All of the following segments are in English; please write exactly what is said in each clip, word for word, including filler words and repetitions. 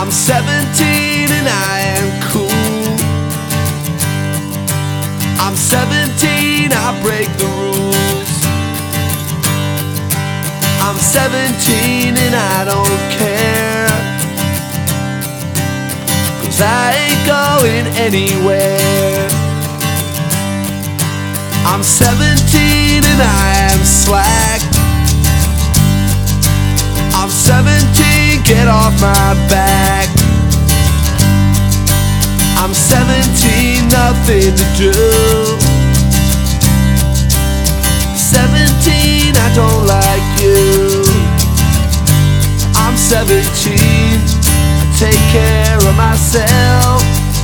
I'm seventeen and I am cool. I'm seventeen, I break the rules. I'm seventeen and I don't care, 'cause I ain't going anywhere. I'm seventeen and I am slack. I'm seventeen, get off my back. I'm seventeen, nothing to do. seventeen, I don't like you. I'm seventeen, I take care of myself.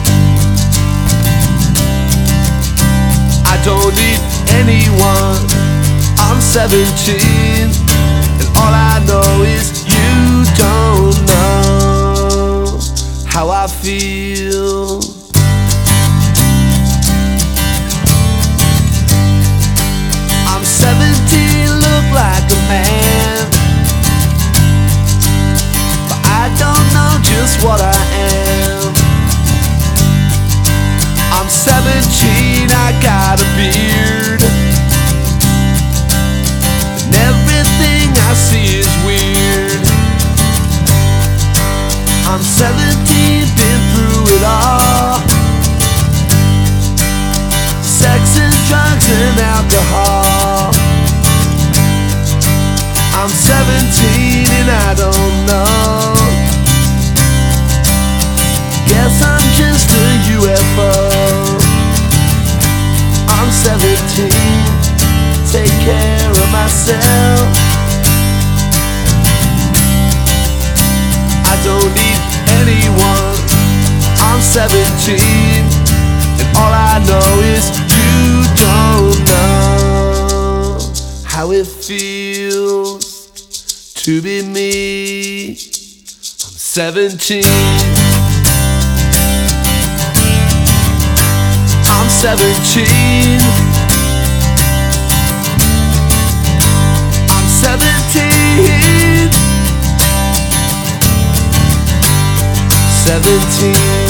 I don't need anyone. I'm seventeen, and all I know is you don't know how I feel. I'm seventeen, look like a man, but I don't know just what I am. I'm seventeen, I got a beard, and everything I see is weird. I'm seventeen, been through it all. Sex and drugs and alcohol. I'm seventeen and I don't know. Guess I'm just a U F O. I'm seventeen, take care of myself. I don't need anyone. I'm seventeen, and all I know is you don't know how it feels to be me. I'm seventeen. I'm seventeen. I'm seventeen. Seventeen.